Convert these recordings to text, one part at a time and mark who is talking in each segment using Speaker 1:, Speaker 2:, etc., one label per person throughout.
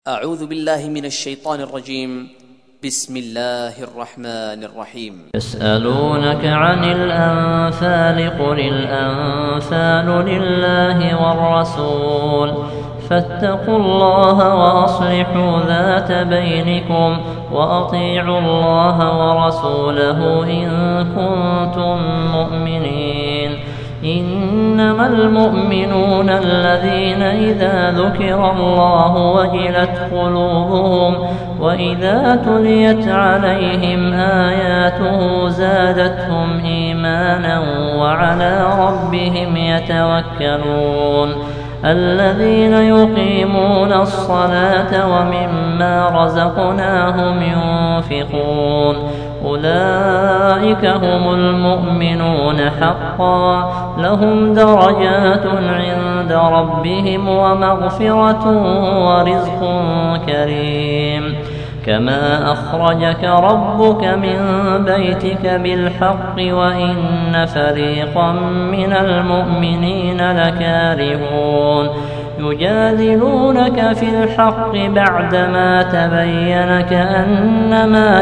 Speaker 1: أعوذ بالله من الشيطان الرجيم. بسم الله الرحمن الرحيم.
Speaker 2: يسألونك عن الأنفال قل الأنفال لله والرسول فاتقوا الله وأصلحوا ذات بينكم وأطيعوا الله ورسوله إن كنتم مؤمنين. إنما المؤمنون الذين إذا ذكر الله وجلت قلوبهم وإذا تليت عليهم آياته زادتهم إيمانا وعلى ربهم يتوكلون. الذين يقيمون الصلاة ومما رزقناهم ينفقون أولئك هم المؤمنون حقا لهم درجات عند ربهم ومغفرة ورزق كريم. كما أخرجك ربك من بيتك بالحق وإن فريقا من المؤمنين لكارهون. يجادلونك في الحق بعدما تبين كأنما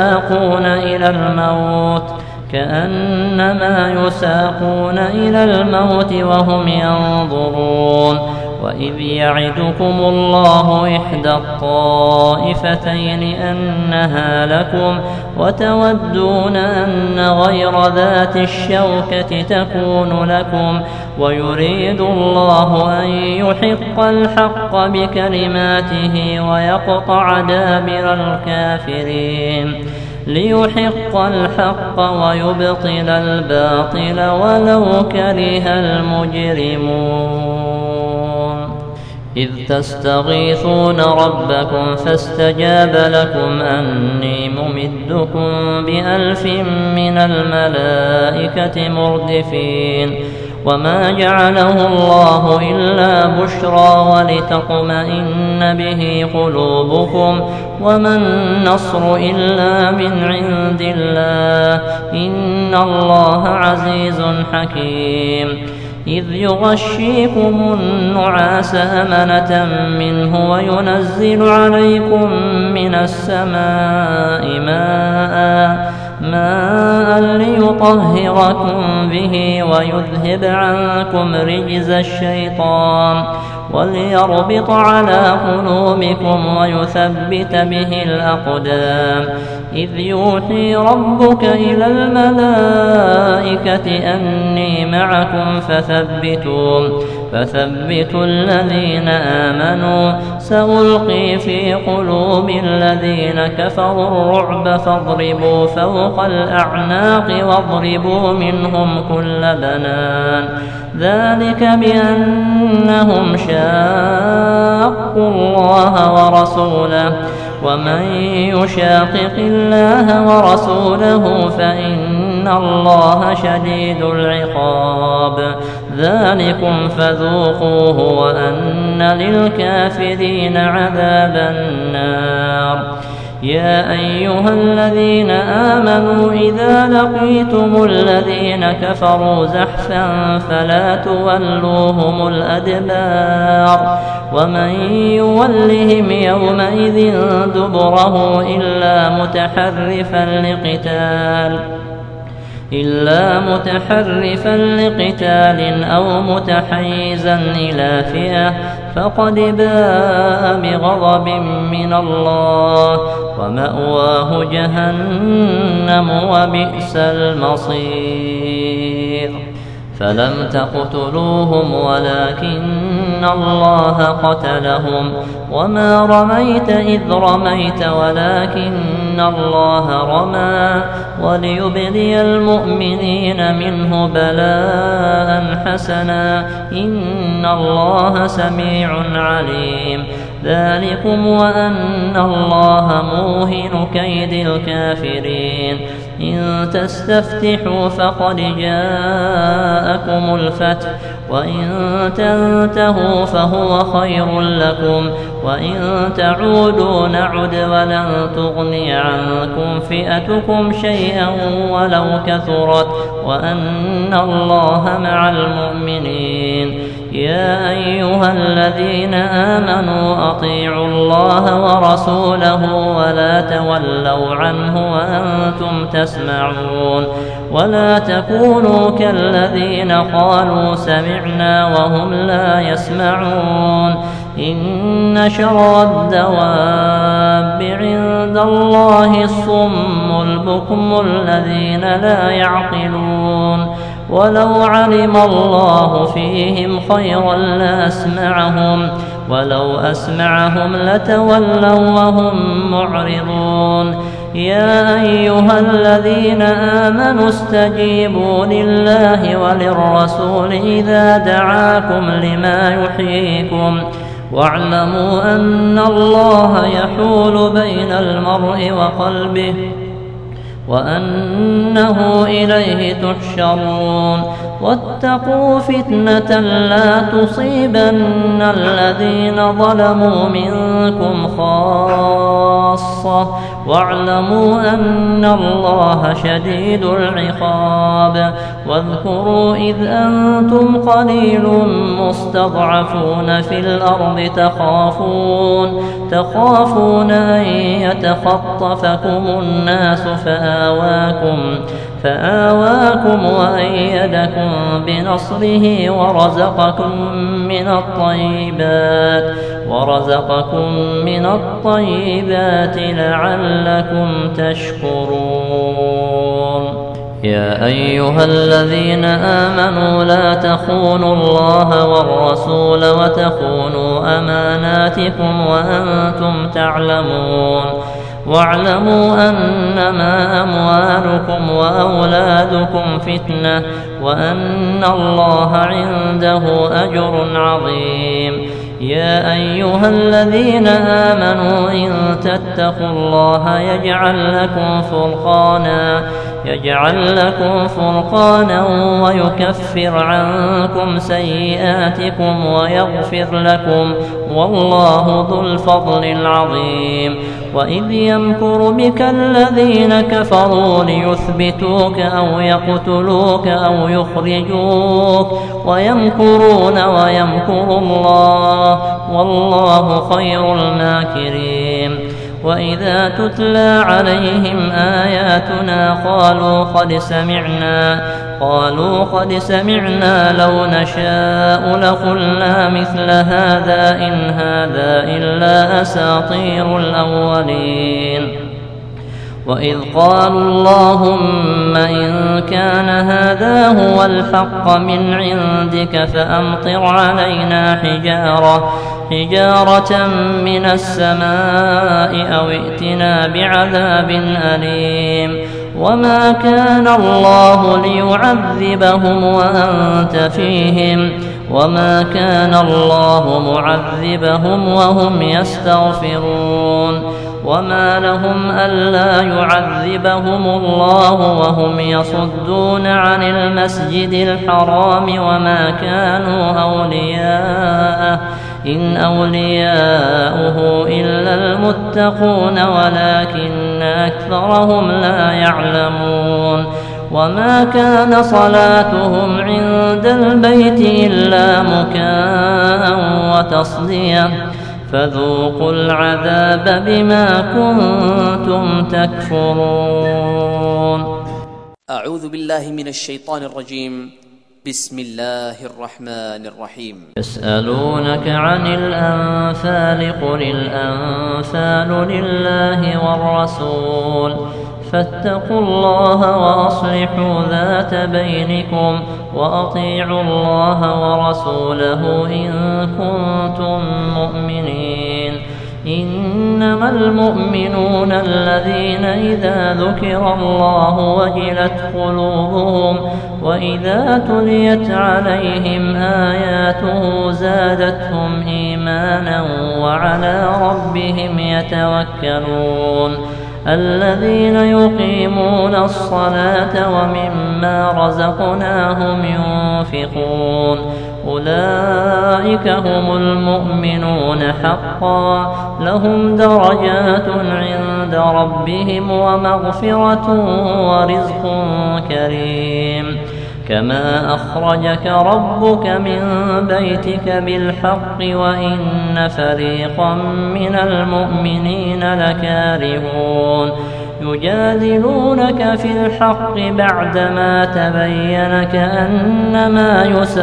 Speaker 2: يساقون إلى الموت وهم ينظرون. وإذ يعدكم الله إحدى الطائفتين أنها لكم وتودون أن غير ذات الشوكة تكون لكم ويريد الله أن يحق الحق بكلماته ويقطع دابر الكافرين ليحق الحق ويبطل الباطل ولو كره المجرمون. إذ تستغيثون ربكم فاستجاب لكم أني ممدكم ب1000 من الملائكة مردفين. وما جعله الله إلا بشرى ولتطمئن به قلوبكم وما النصر إلا من عند الله إن الله عزيز حكيم. إذ يغشيكم النعاس أمنة منه وينزل عليكم من السماء ماء ليطهركم به ويذهب عنكم رجز الشيطان وليربط على قلوبكم ويثبت به الأقدام. إذ يوحي ربك إلى الملائكة أني معكم فثبتوا الذين آمنوا سألقي في قلوب الذين كفروا الرعب فاضربوا فوق الأعناق واضربوا منهم كل بنان. ذلك بأنهم شاقوا الله ورسوله ومن يشاقق الله ورسوله فإن الله شديد العقاب. ذلكم فذوقوه وأن للكافرين عذاب النار. يا أيها الذين آمنوا إذا لقيتم الذين كفروا زحفا فلا تولوهم الأدبار. ومن يولهم يومئذ دبره إلا متحرفا لقتال أو متحيزا إلى فئة فقد باء بغضب من الله ومأواه جهنم وبئس المصير. فلم تقتلوهم ولكن الله قتلهم وما رميت إذ رميت ولكن الله رمى وليبلي المؤمنين منه بلاء حسنا إن الله سميع عليم. ذلكم وأن الله موهن كيد الكافرين. إن تستفتحوا فقد جاءكم الفتح وإن تنتهوا فهو خير لكم وإن تعودوا نعد ولن تغني عنكم فئتكم شيئا ولو كثرت وأن الله مع المؤمنين. يا أيها الذين آمنوا أطيعوا الله ورسوله ولا تولوا عنه وأنتم تسمعون ولا تكونوا كالذين قالوا سمعنا وهم لا يسمعون إن شر الدواب عند الله الصم البكم الذين لا يعقلون ولو علم الله فيهم خيرا لأسمعهم ولو أسمعهم لتولوا وهم معرضون يا أيها الذين آمنوا استجيبوا لله وللرسول إذا دعاكم لما يحييكم واعلموا أن الله يحول بين المرء وقلبه وأنه إليه تحشرون واتقوا فتنة لا تصيبن الذين ظلموا منكم خاصة واعلموا أن الله شديد العقاب واذكروا إذ أنتم قليل مستضعفون في الأرض تخافون أن يتخطفكم الناس فآواكم وأيدكم بنصره ورزقكم من الطيبات لعلكم تشكرون يا أيها الذين آمنوا لا تخونوا الله والرسول وتخونوا أماناتكم وأنتم تعلمون واعلموا أنما أموالكم وأولادكم فتنة وأن الله عنده أجر عظيم يا أيها الذين آمنوا إن تتقوا الله يجعل لكم فرقانا ويكفر عنكم سيئاتكم ويغفر لكم والله ذو الفضل العظيم وإذ يمكر بك الذين كفروا ليثبتوك أو يقتلوك أو يخرجوك ويمكرون ويمكر الله والله خير الماكرين وإذا تتلى عليهم آياتنا قالوا قد سمعنا لو نشاء لقلنا مثل هذا إن هذا إلا أساطير الأولين وإذ قالوا اللهم إن كان هذا هو الحق من عندك فأمطر علينا حجارة من السماء أو ائتنا بعذاب أليم وما كان الله ليعذبهم وأنت فيهم وما كان الله معذبهم وهم يستغفرون وما لهم ألا يعذبهم الله وهم يصدون عن المسجد الحرام وما كانوا أولياءه إن أولياؤه إلا المتقون ولكن أكثرهم لا يعلمون وما كان صلاتهم عند البيت إلا مكاء وتصدية فذوقوا العذاب بما كنتم تكفرون.
Speaker 1: أعوذ بالله من الشيطان الرجيم. بسم الله الرحمن الرحيم.
Speaker 2: يسألونك عن الأنفال قل الأنفال لله والرسول فاتقوا الله وأصلحوا ذات بينكم وأطيعوا الله ورسوله إن كنتم مؤمنين. إنما المؤمنون الذين إذا ذكر الله وجلت قلوبهم وإذا تليت عليهم آياته زادتهم إيمانا وعلى ربهم يتوكلون. الذين يقيمون الصلاة ومما رزقناهم ينفقون أولئك هم المؤمنون حقا لهم درجات عند ربهم ومغفرة ورزق كريم. كما أخرجك ربك من بيتك بالحق وإن فريقا من المؤمنين لكارهون يجادلونك في الحق بعدما تبين كأنما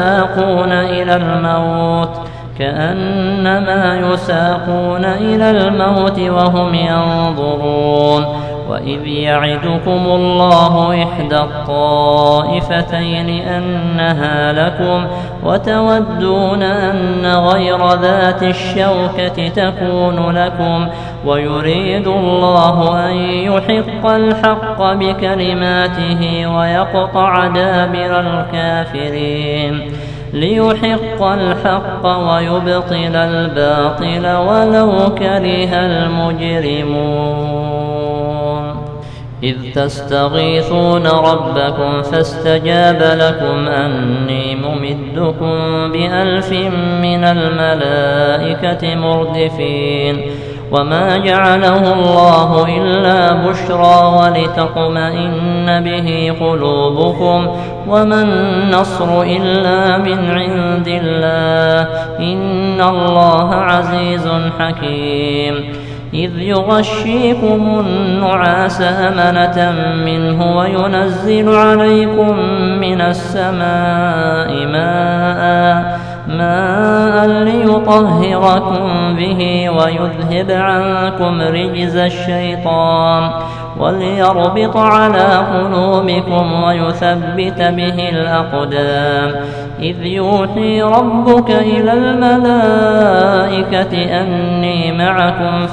Speaker 2: يساقون إلى الموت وهم ينظرون وإذ يعدكم الله إحدى الطائفتين أنها لكم وتودون أن غير ذات الشوكة تكون لكم ويريد الله أن يحق الحق بكلماته ويقطع دابر الكافرين ليحق الحق ويبطل الباطل ولو كره المجرمون إذ تستغيثون ربكم فاستجاب لكم أني ممدكم ب1000 من الملائكة مردفين وما جعله الله إلا بشرى ولتطمئن به قلوبكم وما النصر إلا من عند الله إن الله عزيز حكيم إذ يغشيكم النعاس أمنة منه وينزل عليكم من السماء ماء ليطهركم به ويذهب عنكم رجز الشيطان وليربط على قلوبكم ويثبت به الأقدام إذ يوحي ربك إلى الملائكة أني معكم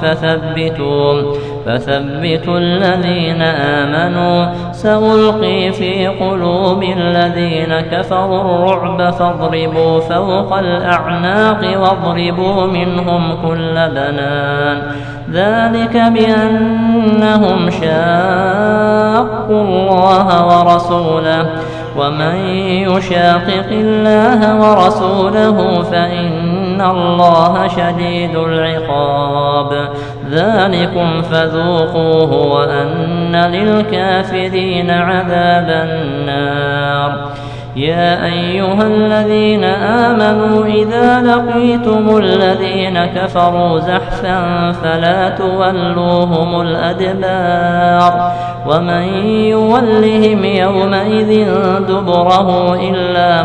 Speaker 2: فثبتوا الذين آمنوا سألقي في قلوب الذين كفروا الرعب فاضربوا فوق الأعناق واضربوا منهم كل بنان ذلك بأنهم شاقوا الله ورسوله ومن يشاقق الله ورسوله فإن الله شديد العقاب ذلكم فذوقوه وأن للكافرين عذاب النار يا أيها الذين آمنوا إذا لقيتم الذين كفروا زحفا فلا تولوهم الأدبار ومن يولهم يومئذ دبره إلا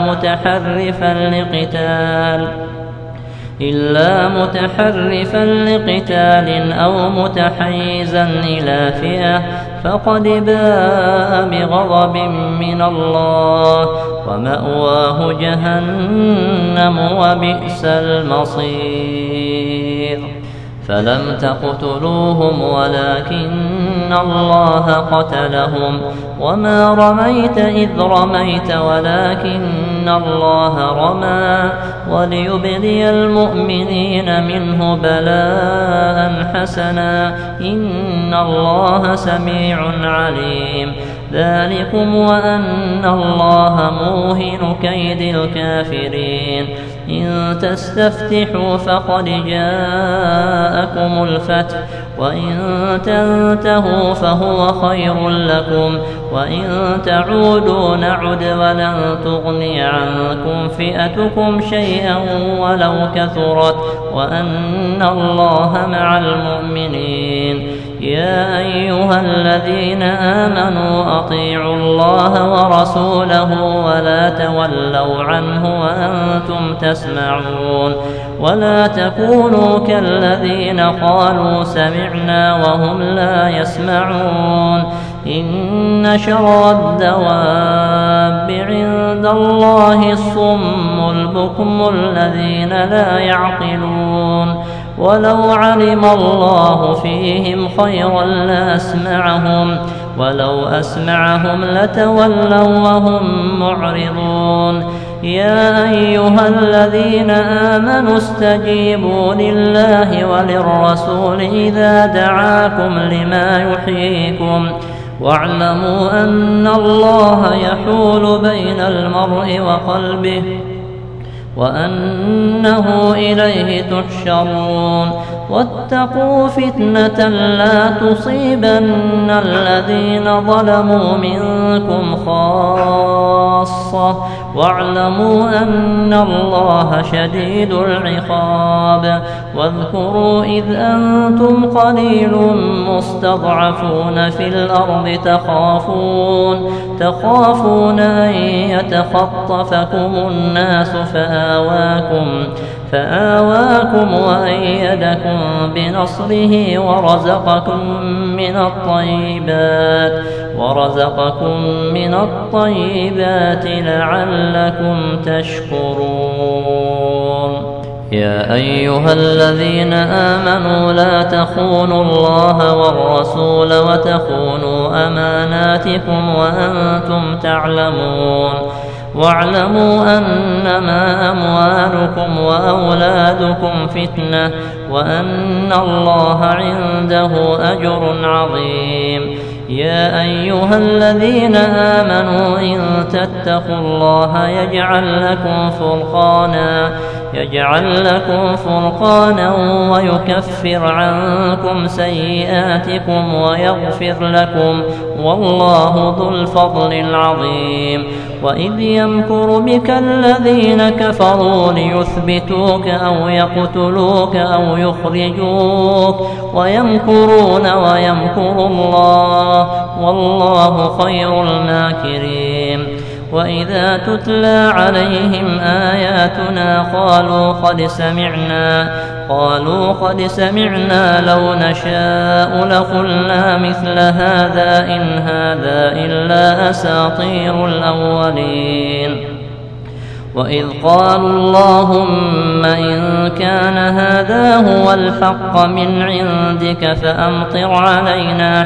Speaker 2: متحرفا لقتال أو متحيزا إلى فئة فقد باء بغضب من الله ومأواه جهنم وبئس المصير فلم تقتلوهم ولكن الله قتلهم وما رميت إذ رميت ولكن الله رمى وليبلي المؤمنين منه بلاء حسنا إن الله سميع عليم ذلكم وأن الله موهن كيد الكافرين إن تستفتحوا فقد جاءكم الفتح وإن تنتهوا فهو خير لكم وإن تعودوا نعد ولن تغني عنكم فئتكم شيئا ولو كثرت وأن الله مع المؤمنين يا أيها الذين آمنوا أطيعوا الله ورسوله ولا تولوا عنه وأنتم تسمعون ولا تكونوا كالذين قالوا سمعنا وهم لا يسمعون إن شر الدواب عند الله الصم البكم الذين لا يعقلون ولو علم الله فيهم خيرا لأسمعهم ولو أسمعهم لتولوا وهم معرضون يا أيها الذين آمنوا استجيبوا لله وللرسول إذا دعاكم لما يحييكم واعلموا أن الله يحول بين المرء وقلبه وأنه إليه تحشرون واتقوا فتنة لا تصيبن الذين ظلموا منكم خاصة واعلموا أن الله شديد العقاب. واذكروا إذ أنتم قليل مستضعفون في الأرض تخافون أن يتخطفكم الناس فآواكم وأيدكم بنصره ورزقكم من الطيبات لعلكم تشكرون. يا أيها الذين آمنوا لا تخونوا الله والرسول وتخونوا أماناتكم وأنتم تعلمون. واعلموا أنما أموالكم وأولادكم فتنة وأن الله عنده أجر عظيم. يا أيها الذين آمنوا إن تتقوا الله يجعل لكم فرقانا ويكفر عنكم سيئاتكم ويغفر لكم والله ذو الفضل العظيم. وإذ يمكر بك الذين كفروا ليثبتوك أو يقتلوك أو يخرجوك ويمكرون ويمكر الله والله خير الماكرين. وإذا تتلى عليهم آياتنا قالوا قد سمعنا لو نشاء لقلنا مثل هذا إن هذا إلا أساطير الأولين. وإذ قالوا اللهم إن كان هذا هو الحق من عندك فأمطر علينا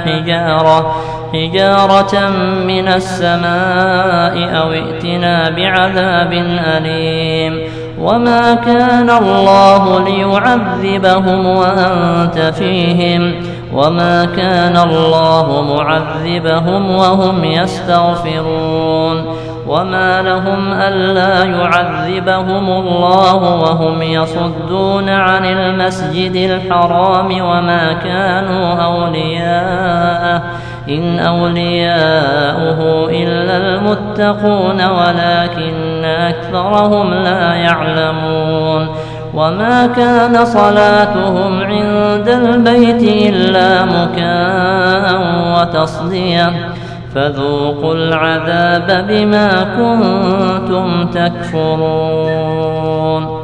Speaker 2: حجارة من السماء أو ائتنا بعذاب أليم. وما كان الله ليعذبهم وأنت فيهم وما كان الله معذبهم وهم يستغفرون. وما لهم ألا يعذبهم الله وهم يصدون عن المسجد الحرام وما كانوا أولياءه إن أولياؤه إلا المتقون ولكن أكثرهم لا يعلمون. وما كان صلاتهم عند البيت إلا مكاء وتصدية فذوقوا العذاب بما كنتم تكفرون.